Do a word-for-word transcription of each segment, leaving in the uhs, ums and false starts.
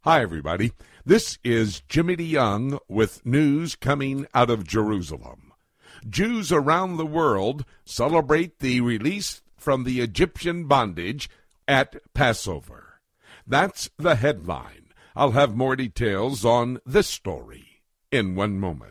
Hi, everybody. This is Jimmy DeYoung with news coming out of Jerusalem. Jews around the world celebrate the release from the Egyptian bondage at Passover. That's the headline. I'll have more details on this story in one moment.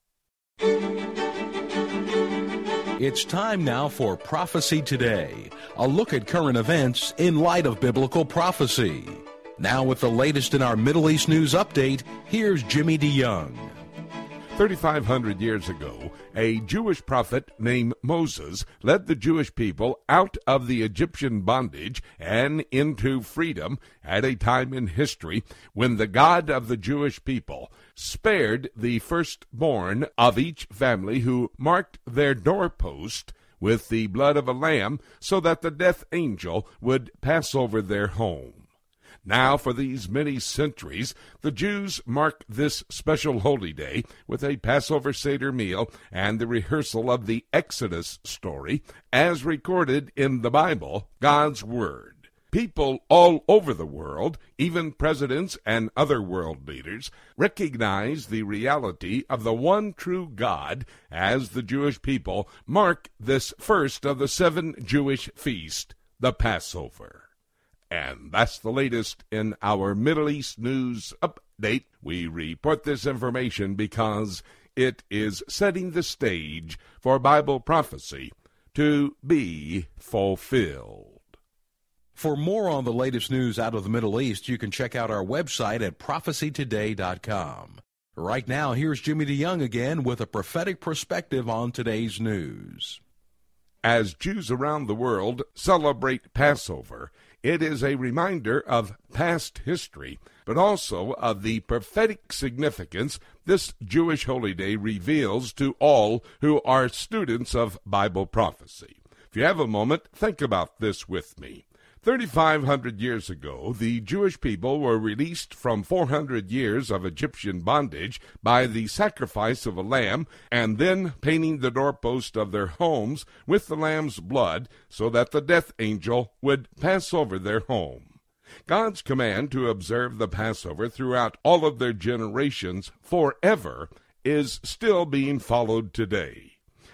It's time now for Prophecy Today, a look at current events in light of biblical prophecy. Now with the latest in our Middle East news update, here's Jimmy DeYoung. thirty-five hundred years ago, a Jewish prophet named Moses led the Jewish people out of the Egyptian bondage and into freedom at a time in history when the God of the Jewish people spared the firstborn of each family who marked their doorpost with the blood of a lamb so that the death angel would pass over their home. Now, for these many centuries, the Jews mark this special holy day with a Passover Seder meal and the rehearsal of the Exodus story as recorded in the Bible, God's Word. People all over the world, even presidents and other world leaders, recognize the reality of the one true God as the Jewish people mark this first of the seven Jewish feasts, the Passover. And that's the latest in our Middle East news update. We report this information because it is setting the stage for Bible prophecy to be fulfilled. For more on the latest news out of the Middle East, you can check out our website at prophecy today dot com. Right now, here's Jimmy DeYoung again with a prophetic perspective on today's news. As Jews around the world celebrate Passover, it is a reminder of past history, but also of the prophetic significance this Jewish holy day reveals to all who are students of Bible prophecy. If you have a moment, think about this with me. thirty-five hundred years ago, the Jewish people were released from four hundred years of Egyptian bondage by the sacrifice of a lamb and then painting the doorpost of their homes with the lamb's blood so that the death angel would pass over their home. God's command to observe the Passover throughout all of their generations forever is still being followed today.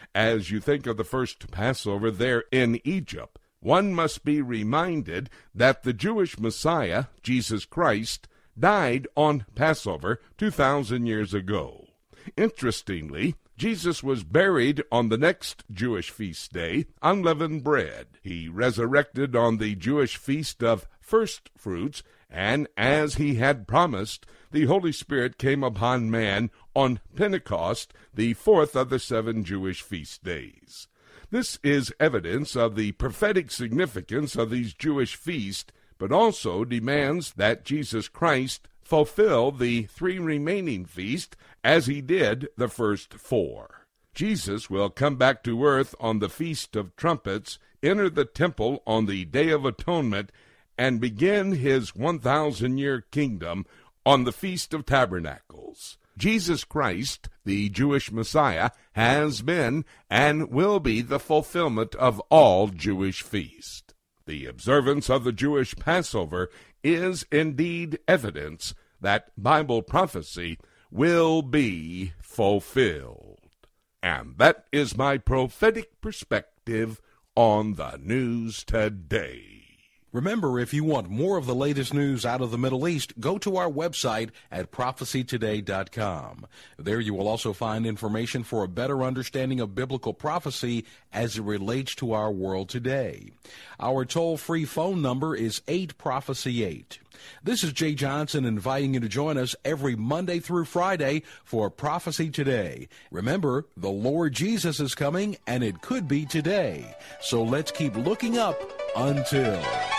As you think of the first Passover there in Egypt, one must be reminded that the Jewish Messiah, Jesus Christ, died on Passover two thousand years ago. Interestingly, Jesus was buried on the next Jewish feast day, unleavened bread. He resurrected on the Jewish feast of first fruits, and as he had promised, the Holy Spirit came upon man on Pentecost, the fourth of the seven Jewish feast days. This is evidence of the prophetic significance of these Jewish feasts, but also demands that Jesus Christ fulfill the three remaining feasts as he did the first four. Jesus will come back to earth on the Feast of Trumpets, enter the temple on the Day of Atonement, and begin his one thousand year kingdom on the Feast of Tabernacles. Jesus Christ, the Jewish Messiah, has been and will be the fulfillment of all Jewish feasts. The observance of the Jewish Passover is indeed evidence that Bible prophecy will be fulfilled. And that is my prophetic perspective on the news today. Remember, if you want more of the latest news out of the Middle East, go to our website at prophecy today dot com. There you will also find information for a better understanding of biblical prophecy as it relates to our world today. Our toll-free phone number is eight prophecy eight. This is Jay Johnson inviting you to join us every Monday through Friday for Prophecy Today. Remember, the Lord Jesus is coming, and it could be today. So let's keep looking up until...